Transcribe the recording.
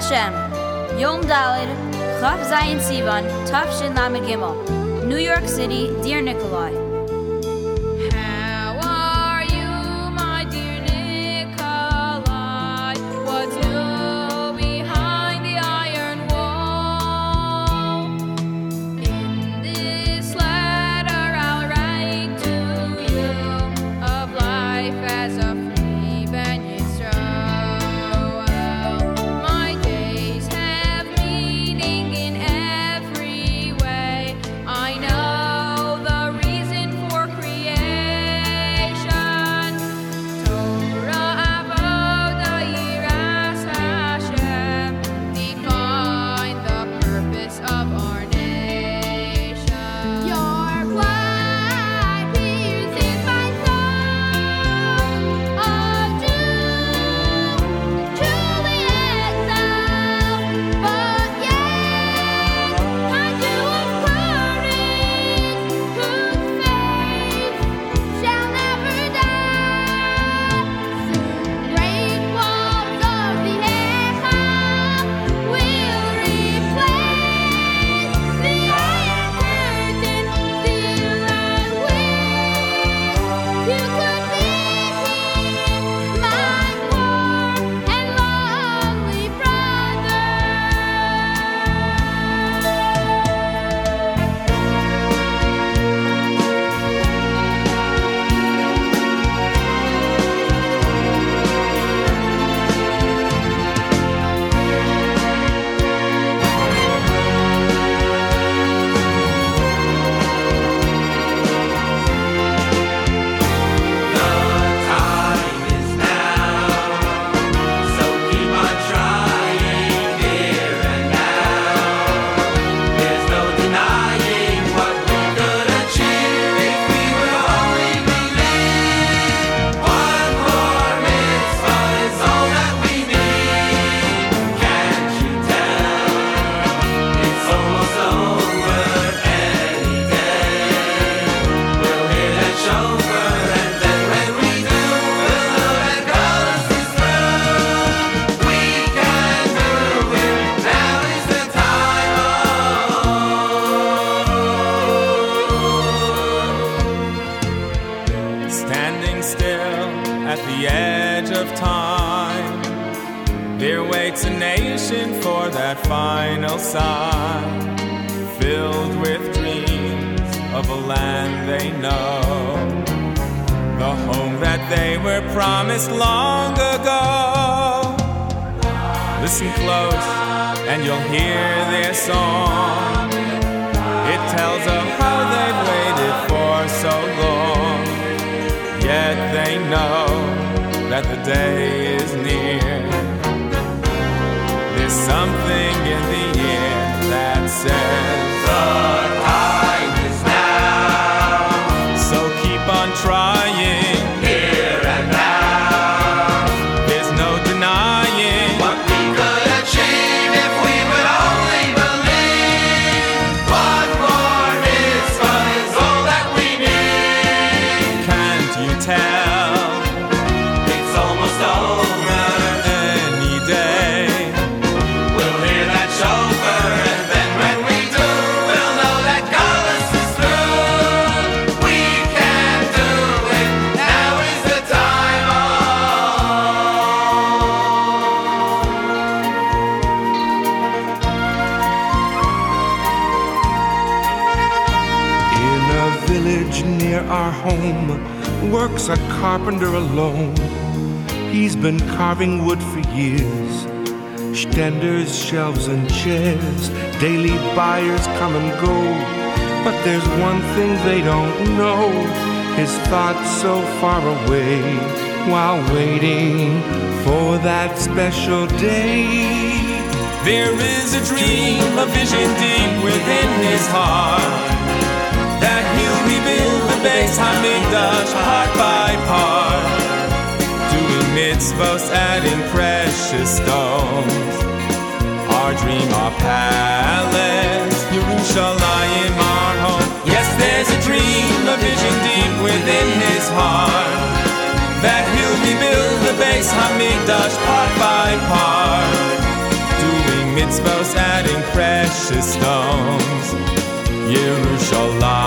Hashem, Yom Daled, Chaf Zayin Sivan, Tafshin Lamed Gimel, New York City, Dear Nikolai. Works a carpenter alone. He's been carving wood for years. Standers, shelves, and chairs. Daily buyers come and go. But there's one thing they don't know. His thoughts so far away while waiting for that special day. There is a dream, a vision deep within his heart, that he'll rebuild the Beis Hamikdash part by part, doing mitzvos, adding precious stones. Our dream, our palace, Yerushalayim, our home. Yes, there's a dream, a vision deep within his heart, that he'll rebuild the Beis Hamikdash part by part, doing mitzvos, adding precious stones. Yerushalayim.